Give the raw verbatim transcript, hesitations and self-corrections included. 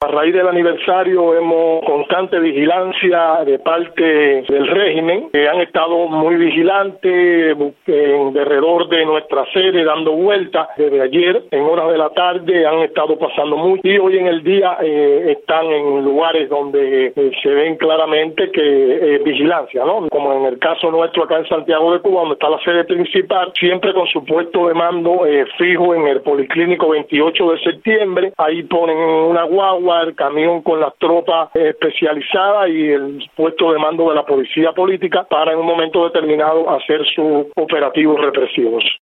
raíz del aniversario hemos constante vigilancia de parte del régimen, que han estado muy vigilantes en derredor de nuestra sede dando vueltas desde ayer en horas de la tarde, han estado pasando mucho y hoy en el día eh, están en lugares donde eh, se ven claramente que eh, vigilancia, ¿no? Como en el caso nuestro acá en Santiago de Cuba, donde está la sede principal, siempre con su puesto de mando eh, fijo en el Policlínico veintiocho de septiembre. Ahí ponen una guagua, el camión con las tropas eh, especializadas y el puesto de mando de la policía política para en un momento determinado hacer sus operativos represivos.